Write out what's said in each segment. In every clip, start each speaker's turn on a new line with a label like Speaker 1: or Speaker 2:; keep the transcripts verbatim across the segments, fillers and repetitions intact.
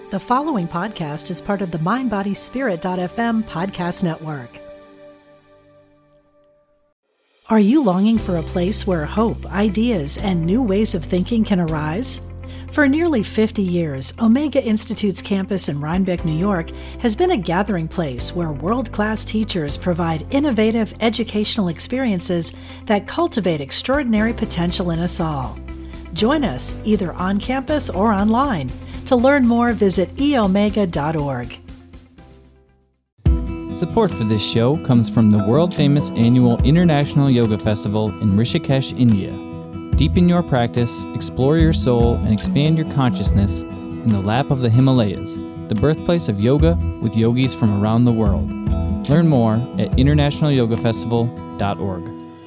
Speaker 1: The following podcast is part of the mind body spirit dot f m podcast network. Are you longing for a place where hope, ideas, and new ways of thinking can arise? For nearly fifty years, Omega Institute's campus in Rhinebeck, New York, has been a gathering place where world-class teachers provide innovative educational experiences that cultivate extraordinary potential in us all. Join us, either on campus or online. To learn more, visit e omega dot org.
Speaker 2: Support for this show comes from the world-famous annual International Yoga Festival in Rishikesh, India. Deepen your practice, explore your soul, and expand your consciousness in the lap of the Himalayas, the birthplace of yoga with yogis from around the world. Learn more at international yoga festival dot org.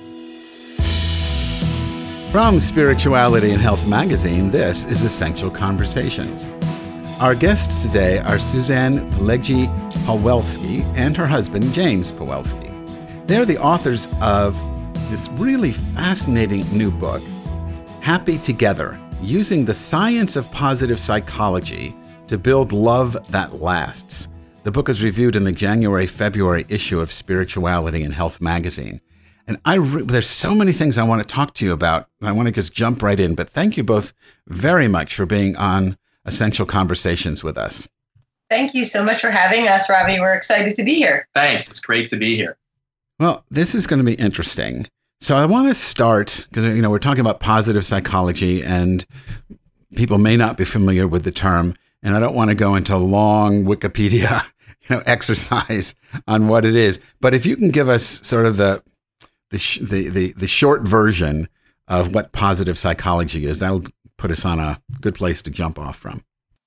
Speaker 3: From Spirituality and Health magazine, this is Essential Conversations. Our guests today are Suzanne Pileggi-Pawelski and her husband, James Pawelski. They're the authors of this really fascinating new book, Happy Together, Using the Science of Positive Psychology to Build Love That Lasts. The book is reviewed in the January-February issue of Spirituality and Health magazine. And I re- there's so many things I want to talk to you about. I want to just jump right in. But thank you both very much for being on Essential Conversations with us.
Speaker 4: Thank you so much for having us, Robbie. We're excited to be here.
Speaker 5: Thanks. It's great to be here.
Speaker 3: Well, this is going to be interesting. So I want to start, because you know we're talking about positive psychology, and people may not be familiar with the term, and I don't want to go into a long Wikipedia you know, exercise on what it is. But if you can give us sort of the The, sh- the the the short version of what positive psychology is, that'll put us on a good place to jump off from.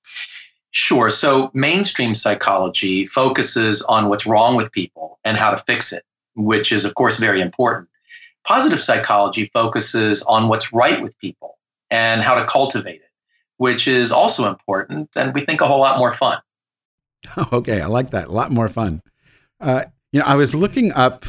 Speaker 5: Sure. So mainstream psychology focuses on what's wrong with people and how to fix it, which is, of course, very important. Positive psychology focuses on what's right with people and how to cultivate it, which is also important and we think a whole lot more fun.
Speaker 3: Okay, I like that. A lot more fun. Uh, you know, I was looking up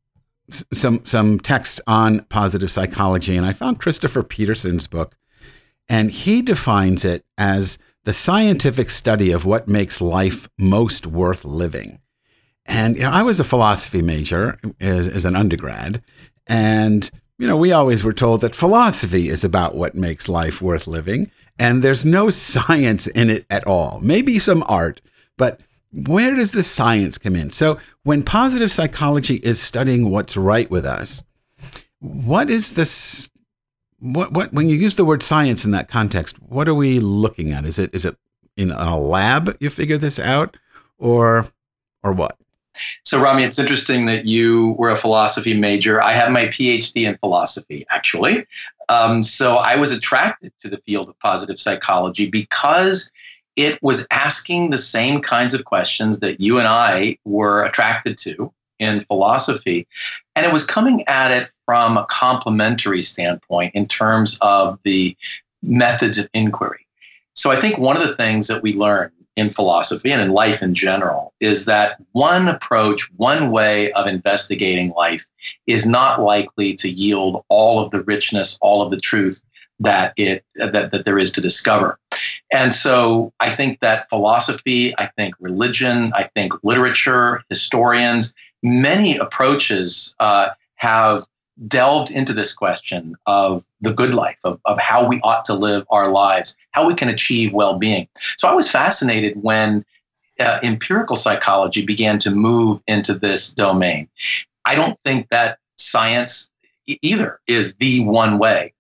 Speaker 3: some some text on positive psychology, and I found Christopher Peterson's book, and he defines it as the scientific study of what makes life most worth living. And you know, I was a philosophy major as, as an undergrad, and you know, we always were told that philosophy is about what makes life worth living, and there's no science in it at all. Maybe some art, but where does the science come in? So when positive psychology is studying what's right with us, what is this? What what when you use the word science in that context, what are we looking at? Is it is it in a lab you figure this out, or or what?
Speaker 5: So Rami, it's interesting that you were a philosophy major. I have my P H D in philosophy, actually. Um, so I was attracted to the field of positive psychology because it was asking the same kinds of questions that you and I were attracted to in philosophy. And it was coming at it from a complementary standpoint in terms of the methods of inquiry. So I think one of the things that we learn in philosophy and in life in general is that one approach, one way of investigating life is not likely to yield all of the richness, all of the truth that it that, that there is to discover. And so I think that philosophy, I think religion, I think literature, historians, many approaches uh, have delved into this question of the good life, of, of how we ought to live our lives, how we can achieve well-being. So I was fascinated when uh, empirical psychology began to move into this domain. I don't think that science either is the one way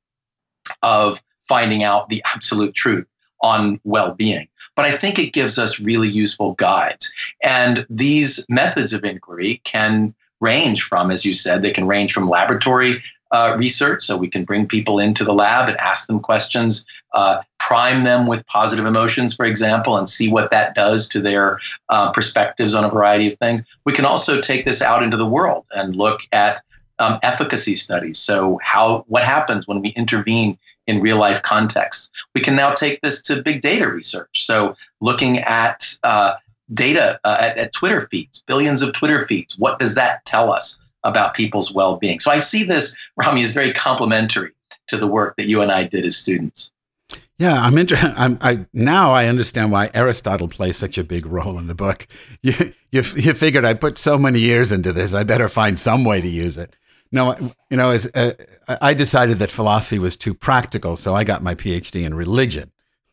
Speaker 5: of finding out the absolute truth on well-being. But I think it gives us really useful guides. And these methods of inquiry can range from, as you said, they can range from laboratory uh, research. So we can bring people into the lab and ask them questions, uh, prime them with positive emotions, for example, and see what that does to their uh, perspectives on a variety of things. We can also take this out into the world and look at um, efficacy studies. So how what happens when we intervene in real life contexts? We can now take this to big data research. So looking at uh, data uh, at, at Twitter feeds, billions of Twitter feeds, what does that tell us about people's well-being? So I see this, Rami, is very complementary to the work that you and I did as students.
Speaker 3: Yeah, I'm interested. I'm, I now I understand why Aristotle plays such a big role in the book. You, you, you figured I put so many years into this, I better find some way to use it. No, you know, as uh, I decided that philosophy was too practical, so I got my P H D in religion.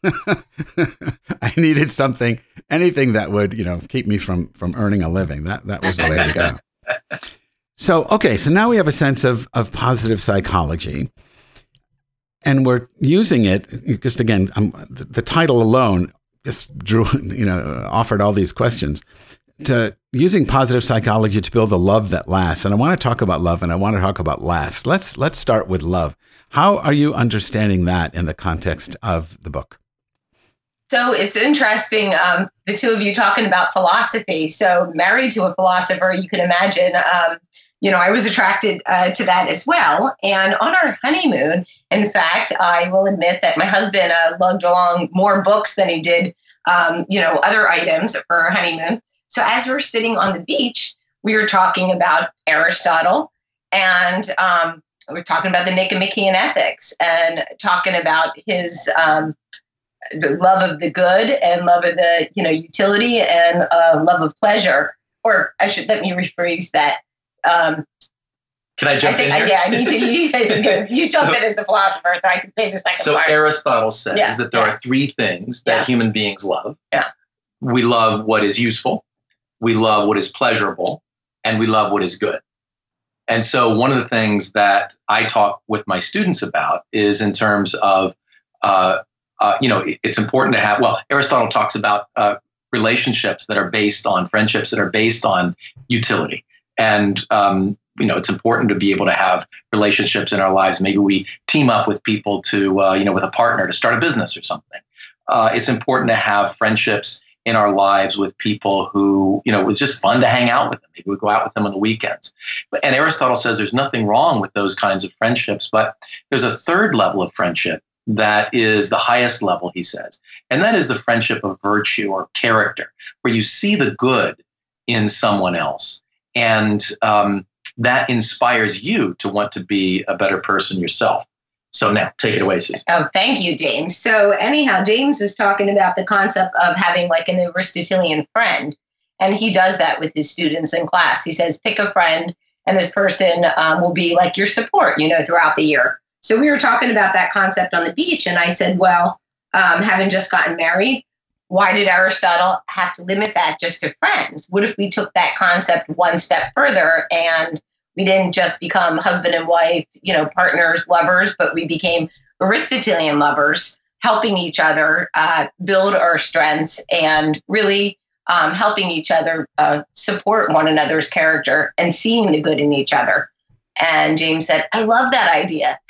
Speaker 3: I needed something, anything that would, you know, keep me from from earning a living. That that was the way to go. So, okay, so now we have a sense of of positive psychology. And we're using it, just again, um, the, the title alone just drew, you know, offered all these questions, to using positive psychology to build a love that lasts. And I want to talk about love, and I want to talk about last. Let's let's start with love. How are you understanding that in the context of the book?
Speaker 4: So it's interesting, um, the two of you talking about philosophy. So married to a philosopher, you can imagine, um, you know, I was attracted uh, to that as well. And on our honeymoon, in fact, I will admit that my husband uh, lugged along more books than he did, um, you know, other items for our honeymoon. So as we're sitting on the beach, we were talking about Aristotle, and um, we're talking about the Nicomachean Ethics, and talking about his um, the love of the good and love of the, you know, utility and uh, love of pleasure. Or I should, let me rephrase that. Um,
Speaker 5: Can I jump
Speaker 4: I think,
Speaker 5: in here?
Speaker 4: Yeah, I need to. You, you jump
Speaker 5: so,
Speaker 4: in as the philosopher, so I can say the second
Speaker 5: so
Speaker 4: part.
Speaker 5: So Aristotle says
Speaker 4: yeah,
Speaker 5: that there
Speaker 4: yeah.
Speaker 5: are three things that
Speaker 4: yeah.
Speaker 5: human beings love.
Speaker 4: Yeah.
Speaker 5: We love what is useful, we love what is pleasurable, and we love what is good. And so one of the things that I talk with my students about is in terms of, uh, uh, you know, it's important to have, well, Aristotle talks about uh, relationships that are based on, friendships that are based on utility. And, um, you know, it's important to be able to have relationships in our lives. Maybe we team up with people to, uh, you know, with a partner to start a business or something. Uh, it's important to have friendships in our lives with people who, you know, it's just fun to hang out with them. Maybe we go out with them on the weekends. But, and Aristotle says there's nothing wrong with those kinds of friendships, but there's a third level of friendship that is the highest level, he says. And that is the friendship of virtue or character, where you see the good in someone else. And um, that inspires you to want to be a better person yourself. So now, take it away, Susan.
Speaker 4: Oh, thank you, James. So anyhow, James was talking about the concept of having like an Aristotelian friend. And he does that with his students in class. He says, pick a friend, and this person um, will be like your support, you know, throughout the year. So we were talking about that concept on the beach. And I said, well, um, having just gotten married, why did Aristotle have to limit that just to friends? What if we took that concept one step further and we didn't just become husband and wife, you know, partners, lovers, but we became Aristotelian lovers, helping each other uh, build our strengths and really um, helping each other uh, support one another's character and seeing the good in each other. And James said, I love that idea.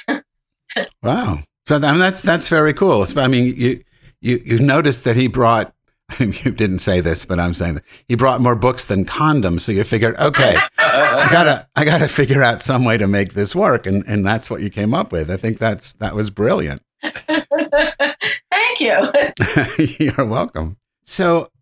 Speaker 3: Wow. So I mean, that's that's very cool. I mean, you you you noticed that he brought, you didn't say this, but I'm saying that he brought more books than condoms. So you figured, okay, I gotta I gotta figure out some way to make this work, and and that's what you came up with. I think that's that was brilliant.
Speaker 4: Thank you.
Speaker 3: You're welcome. So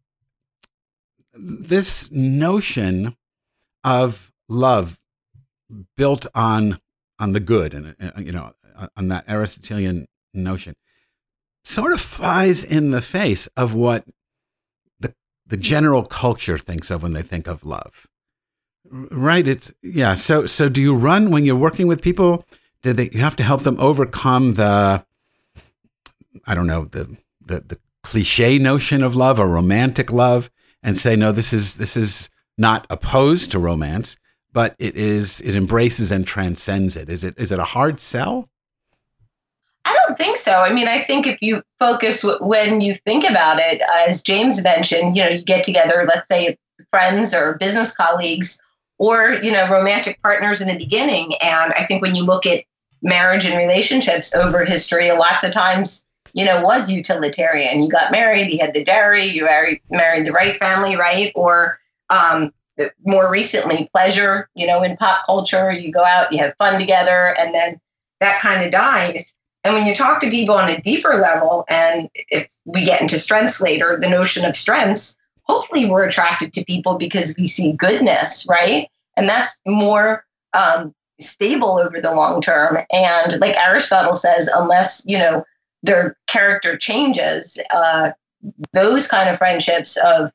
Speaker 3: this notion of love built on on the good, and uh, you know, on that Aristotelian notion, sort of flies in the face of what the the general culture thinks of when they think of love. Right? It's yeah. So so do you run when you're working with people? Do they you have to help them overcome the I don't know the the the cliche notion of love or romantic love, and say no, this is this is not opposed to romance, but it is it embraces and transcends it. Is it is it a hard sell?
Speaker 4: I don't think so. I mean, I think if you focus w- when you think about it, as James mentioned, you know, you get together, let's say friends or business colleagues or, you know, romantic partners in the beginning. And I think when you look at marriage and relationships over history, lots of times, you know, was utilitarian. You got married, you had the dowry, you married, married the right family, right? Or um, more recently, pleasure, you know, in pop culture, you go out, you have fun together, and then that kind of dies. And when you talk to people on a deeper level, and if we get into strengths later, the notion of strengths, hopefully we're attracted to people because we see goodness, right? And that's more um, stable over the long term. And like Aristotle says, unless, you know, their character changes, uh, those kind of friendships of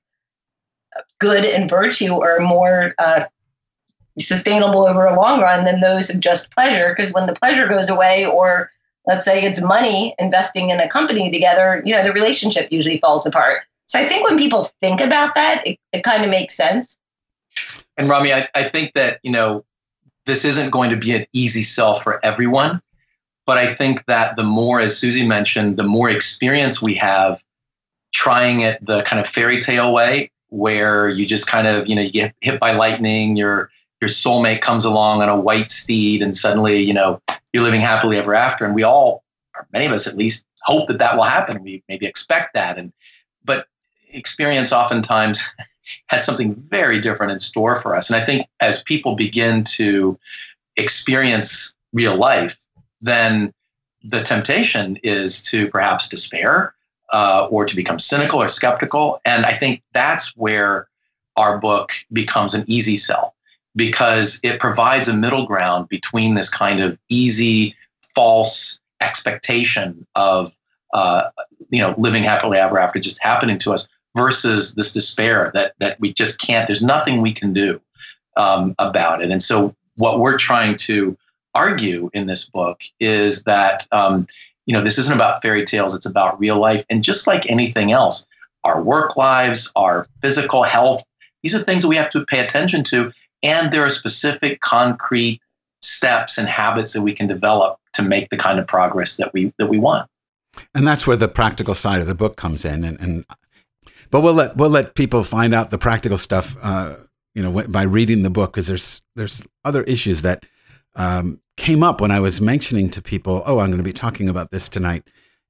Speaker 4: good and virtue are more uh, sustainable over a long run than those of just pleasure. Because when the pleasure goes away, or let's say it's money investing in a company together, you know, the relationship usually falls apart. So I think when people think about that, it, it kind of makes sense.
Speaker 5: And Rami, I, I think that, you know, this isn't going to be an easy sell for everyone. But I think that the more, as Susie mentioned, the more experience we have trying it the kind of fairy tale way, where you just kind of, you know, you get hit by lightning, your your soulmate comes along on a white steed, and suddenly, you know, you're living happily ever after. And we all, or many of us at least, hope that that will happen. We maybe expect that. And but experience oftentimes has something very different in store for us. And I think as people begin to experience real life, then the temptation is to perhaps despair uh, or to become cynical or skeptical. And I think that's where our book becomes an easy sell, because it provides a middle ground between this kind of easy, false expectation of uh, you know, living happily ever after just happening to us, versus this despair that that we just can't, there's nothing we can do um, about it. And so what we're trying to argue in this book is that, um, you know, this isn't about fairy tales, it's about real life. And just like anything else, our work lives, our physical health, these are things that we have to pay attention to. And there are specific concrete steps and habits that we can develop to make the kind of progress that we that we want.
Speaker 3: And that's where the practical side of the book comes in. And, and but we'll let we'll let people find out the practical stuff, uh, you know, by reading the book, because there's there's other issues that um, came up when I was mentioning to people, oh, I'm going to be talking about this tonight,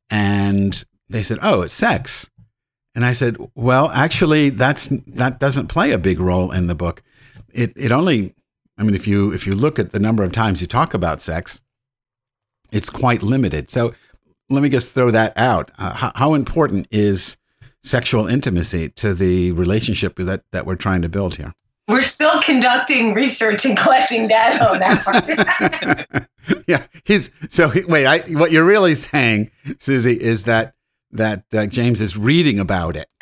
Speaker 3: and they said, oh, it's sex, and I said, well, actually, that's that doesn't play a big role in the book. It it only, I mean, if you if you look at the number of times you talk about sex, it's quite limited. So let me just throw that out. Uh, how, how important is sexual intimacy to the relationship that, that we're trying to build here?
Speaker 4: We're still conducting research and collecting data on that part.
Speaker 3: yeah. He's so wait. I, what you're really saying, Susie, is that that uh, James is reading about it.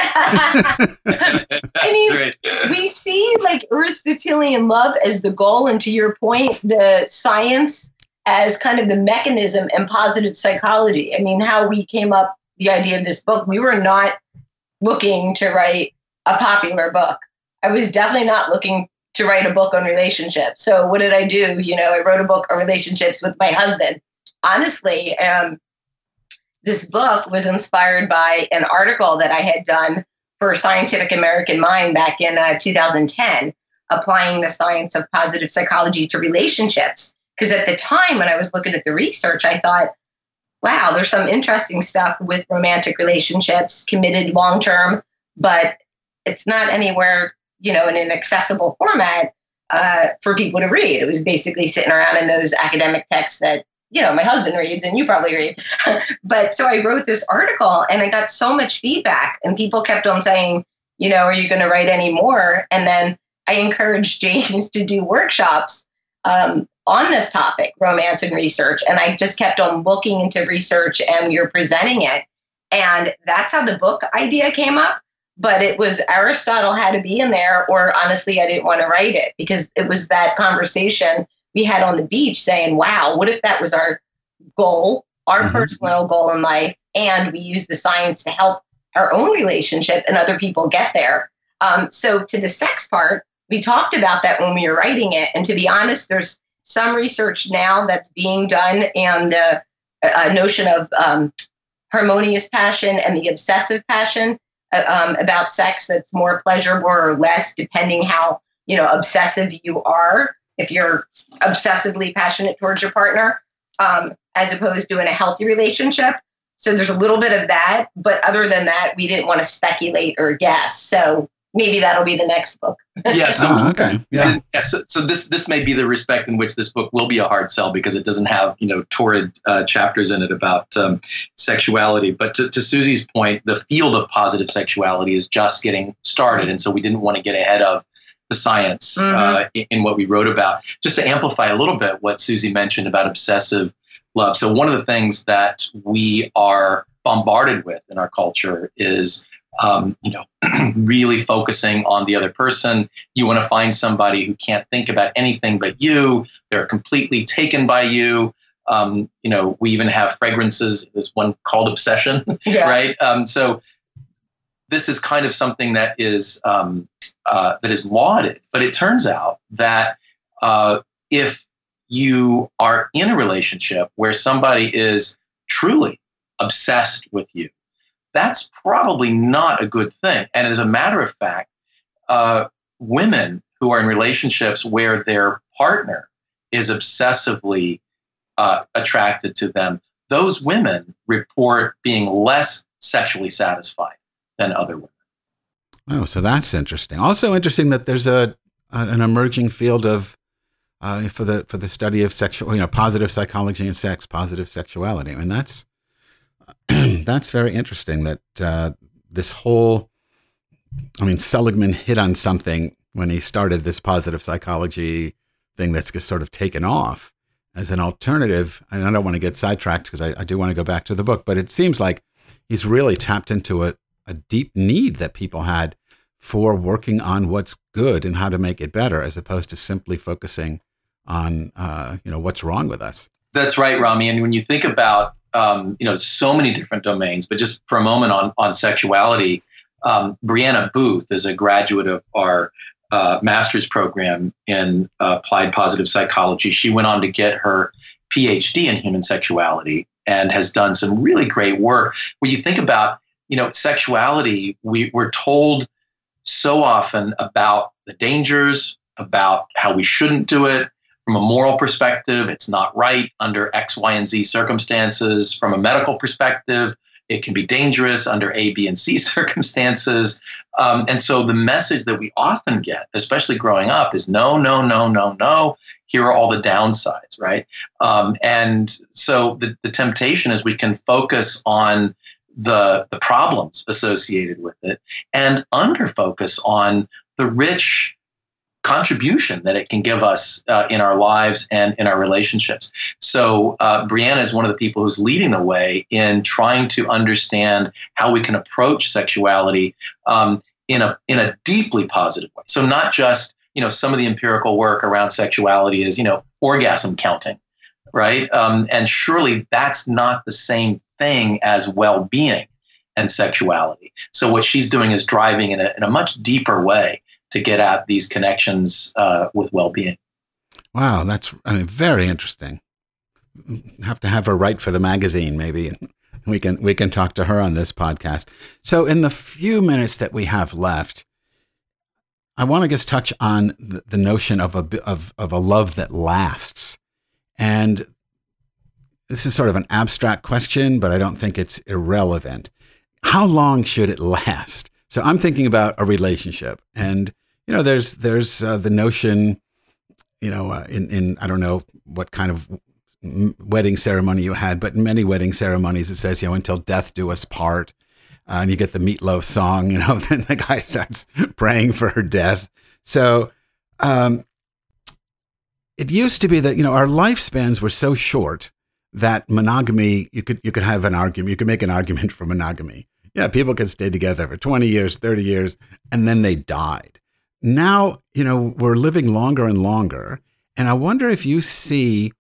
Speaker 4: I mean, right. We see like Aristotelian love as the goal, and to your point, the science as kind of the mechanism and positive psychology. I mean, how we came up the idea of this book, we were not looking to write a popular book. I was definitely not looking to write a book on relationships. So what did I do? You know, I wrote a book on relationships with my husband. Honestly, um, this book was inspired by an article that I had done for Scientific American Mind back in uh, two thousand ten, applying the science of positive psychology to relationships. Because at the time when I was looking at the research, I thought, wow, there's some interesting stuff with romantic relationships, committed long-term, but it's not anywhere, you know, in an accessible format uh, for people to read. It was basically sitting around in those academic texts that, you know, my husband reads and you probably read. But so I wrote this article and I got so much feedback, and people kept on saying, you know, are you going to write any more? And then I encouraged James to do workshops um, on this topic, romance and research. And I just kept on looking into research, and you're presenting it. And that's how the book idea came up. But it was Aristotle had to be in there, or honestly, I didn't want to write it, because it was that conversation we had on the beach saying, wow, what if that was our goal, our mm-hmm. personal goal in life, and we use the science to help our own relationship and other people get there. Um, so to the sex part, we talked about that when we were writing it. And to be honest, there's some research now that's being done, and the uh, notion of um, harmonious passion and the obsessive passion uh, um, about sex that's more pleasurable or less, depending how, you know, obsessive you are. If you're obsessively passionate towards your partner, um, as opposed to in a healthy relationship. So there's a little bit of that. But other than that, we didn't want to speculate or guess. So maybe that'll be the next book.
Speaker 5: Yes. So,
Speaker 3: oh, okay. Yeah.
Speaker 5: yeah so, so this this may be the respect in which this book will be a hard sell, because it doesn't have, you know, torrid uh, chapters in it about um, sexuality. But to, to Susie's point, the field of positive sexuality is just getting started, and so we didn't want to get ahead of the science mm-hmm. uh, in, in what we wrote about. Just to amplify a little bit what Susie mentioned about obsessive love. So one of the things that we are bombarded with in our culture is, um, you know, really focusing on the other person. You want to find somebody who can't think about anything but you. They're completely taken by you. Um, you know, we even have fragrances. There's one called Obsession, yeah. right? Um, so this is kind of something that is um, uh, that is lauded. But it turns out that uh, if you are in a relationship where somebody is truly obsessed with you, that's probably not a good thing. And as a matter of fact, uh, women who are in relationships where their partner is obsessively uh, attracted to them, those women report being less sexually satisfied than other women.
Speaker 3: Oh, so that's interesting. Also interesting that there's a an emerging field of uh, for the for the study of sexual, you know, positive psychology and sex, positive sexuality. I mean, that's that's very interesting. That uh, this whole, I mean, Seligman hit on something when he started this positive psychology thing that's just sort of taken off as an alternative. And I don't want to get sidetracked because I, I do want to go back to the book, but it seems like he's really tapped into a, a deep need that people had for working on what's good and how to make it better, as opposed to simply focusing on, uh, you know, what's wrong with us.
Speaker 5: That's right, Rami. And when you think about, um, you know, so many different domains, but just for a moment on, on sexuality, um, Brianna Booth is a graduate of our uh, master's program in uh, applied positive psychology. She went on to get her P H D in human sexuality and has done some really great work. When you think about, you know, sexuality, we, we're told so often about the dangers, about how we shouldn't do it. From a moral perspective, it's not right under X, Y, and Z circumstances. From a medical perspective, it can be dangerous under A, B, and C circumstances. Um, and so the message that we often get, especially growing up, is no, no, no, no, no. Here are all the downsides, right? Um, and so the, the temptation is we can focus on the, the problems associated with it and under focus on the rich contribution that it can give us uh, in our lives and in our relationships. So uh, Brianna is one of the people who's leading the way in trying to understand how we can approach sexuality um, in a in a deeply positive way. So not just, you know, some of the empirical work around sexuality is, you know, orgasm counting, right? Um, and surely that's not the same thing as well-being and sexuality. So what she's doing is driving in a, in a much deeper way to get at these connections uh, with well-being.
Speaker 3: Wow, that's I mean very interesting. Have to have her write for the magazine, maybe, and we can we can talk to her on this podcast. So, in the few minutes that we have left, I want to just touch on the, the notion of a of of a love that lasts, and this is sort of an abstract question, but I don't think it's irrelevant. How long should it last? So, I'm thinking about a relationship, and you know, there's there's uh, the notion, you know, uh, in in I don't know what kind of wedding ceremony you had, but in many wedding ceremonies it says, you know, until death do us part, uh, and you get the Meatloaf song, you know, then the guy starts praying for her death. So um, it used to be that, you know, our lifespans were so short that monogamy, you could you could have an argument, you could make an argument for monogamy. Yeah, people could stay together for twenty years, thirty years, and then they died. Now, you know, we're living longer and longer, and I wonder if you see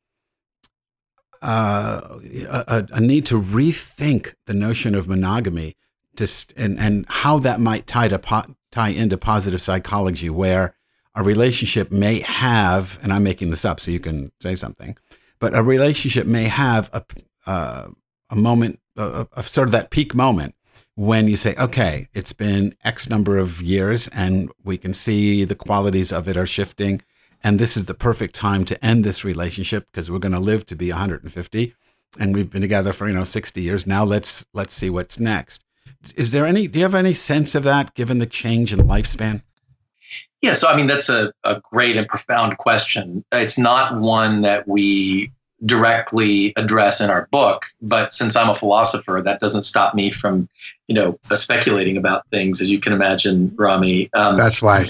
Speaker 3: uh, a, a need to rethink the notion of monogamy, to, and and how that might tie to po- tie into positive psychology, where a relationship may have, and I'm making this up so you can say something, but a relationship may have a uh, a moment of, of sort of that peak moment when you say, okay, it's been X number of years and we can see the qualities of it are shifting, and this is the perfect time to end this relationship because we're going to live to be one hundred fifty and we've been together for, you know, sixty years. Now let's let's see what's next. Is there any, do you have any sense of that given the change in lifespan?
Speaker 5: Yeah, so I mean, that's a, a great and profound question. It's not one that we directly address in our book, but since I'm a philosopher, that doesn't stop me from, you know, speculating about things, as you can imagine, Rami.
Speaker 3: Um, that's why, that's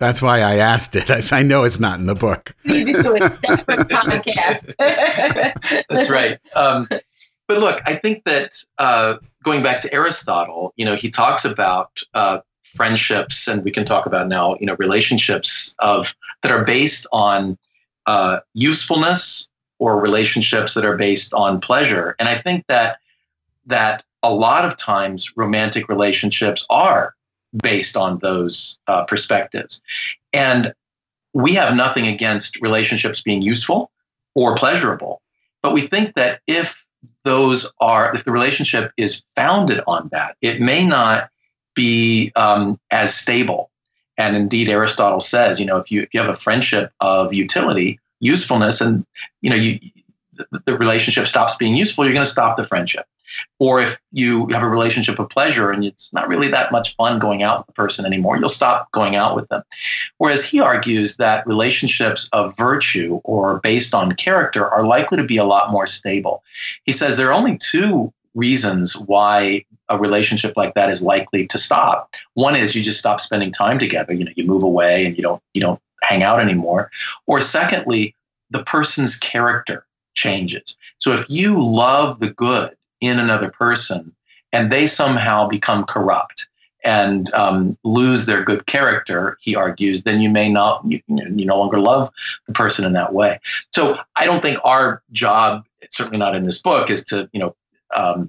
Speaker 3: That's why I asked it. I, I know it's not in the book.
Speaker 4: We do a separate podcast.
Speaker 5: That's right. Um, but look, I think that uh, going back to Aristotle, you know, he talks about uh, friendships, and we can talk about now, you know, relationships of that are based on uh, usefulness, or relationships that are based on pleasure. And I think that that a lot of times romantic relationships are based on those uh, perspectives. And we have nothing against relationships being useful or pleasurable, but we think that if those are, if the relationship is founded on that, it may not be um, as stable. And indeed, Aristotle says, you know, if you if you have a friendship of utility, usefulness, and you know, you the, the relationship stops being useful, you're going to stop the friendship. Or if you have a relationship of pleasure and it's not really that much fun going out with the person anymore, you'll stop going out with them. Whereas he argues that relationships of virtue or based on character are likely to be a lot more stable. He says there are only two reasons why a relationship like that is likely to stop. One is you just stop spending time together. You know, you move away and you don't you don't hang out anymore. Or secondly, the person's character changes. So if you love the good in another person and they somehow become corrupt and um, lose their good character, he argues, then you may not, you, you no longer love the person in that way. So I don't think our job, certainly not in this book, is to, you know, um,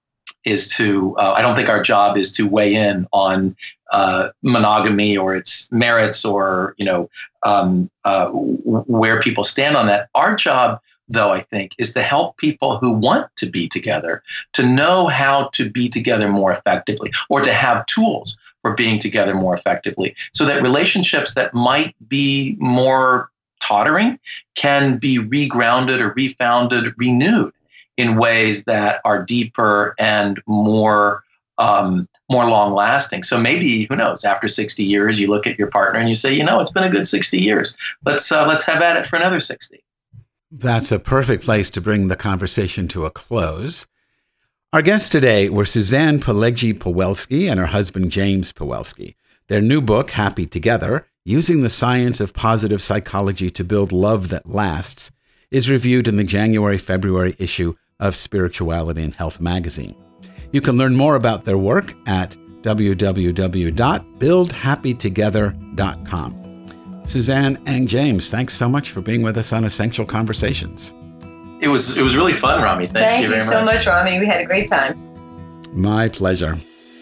Speaker 5: is to, uh, I don't think our job is to weigh in on uh, monogamy or its merits or, you know, um, uh, w- where people stand on that. Our job, though, I think, is to help people who want to be together to know how to be together more effectively, or to have tools for being together more effectively, so that relationships that might be more tottering can be regrounded or refounded, renewed in ways that are deeper and more um, more long-lasting. So maybe, who knows, after sixty years, you look at your partner and you say, you know, it's been a good sixty years. Let's uh, let's have at it for another sixty.
Speaker 3: That's a perfect place to bring the conversation to a close. Our guests today were Suzanne Pileggi-Pawelski and her husband, James Pawelski. Their new book, Happy Together, Using the Science of Positive Psychology to Build Love That Lasts, is reviewed in the January-February issue of Spirituality and Health magazine. You can learn more about their work at w w w dot build happy together dot com. Suzanne and James, thanks so much for being with us on Essential Conversations.
Speaker 5: It was it was really fun, Rami. Thank,
Speaker 4: Thank
Speaker 5: you very
Speaker 4: you so
Speaker 5: much.
Speaker 4: much, Rami. We had a great time.
Speaker 3: My pleasure.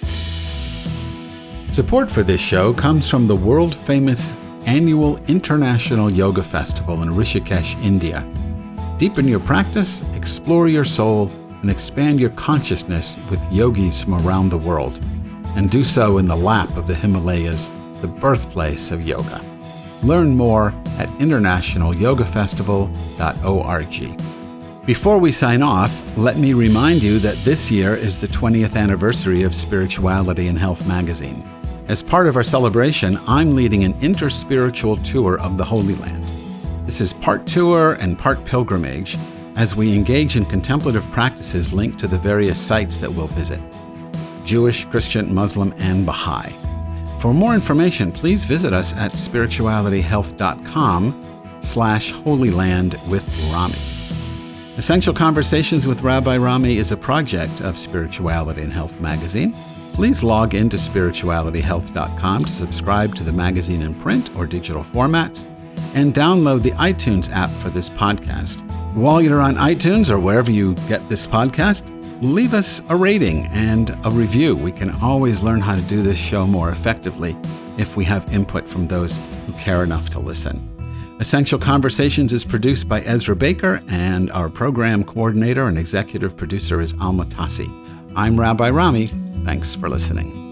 Speaker 3: Support for this show comes from the world-famous annual International Yoga Festival in Rishikesh, India. Deepen your practice, explore your soul, and expand your consciousness with yogis from around the world. And do so in the lap of the Himalayas, the birthplace of yoga. Learn more at international yoga festival dot org. Before we sign off, let me remind you that this year is the twentieth anniversary of Spirituality and Health magazine. As part of our celebration, I'm leading an interspiritual tour of the Holy Land. This is part tour and part pilgrimage as we engage in contemplative practices linked to the various sites that we'll visit: Jewish, Christian, Muslim, and Baha'i. For more information, please visit us at spirituality health dot com slash Holy Land with Rami. Essential Conversations with Rabbi Rami is a project of Spirituality and Health magazine. Please log into spirituality health dot com to subscribe to the magazine in print or digital formats, and download the iTunes app for this podcast. While you're on iTunes or wherever you get this podcast, leave us a rating and a review. We can always learn how to do this show more effectively if we have input from those who care enough to listen. Essential Conversations is produced by Ezra Baker, and our program coordinator and executive producer is Alma Tassi. I'm Rabbi Rami. Thanks for listening.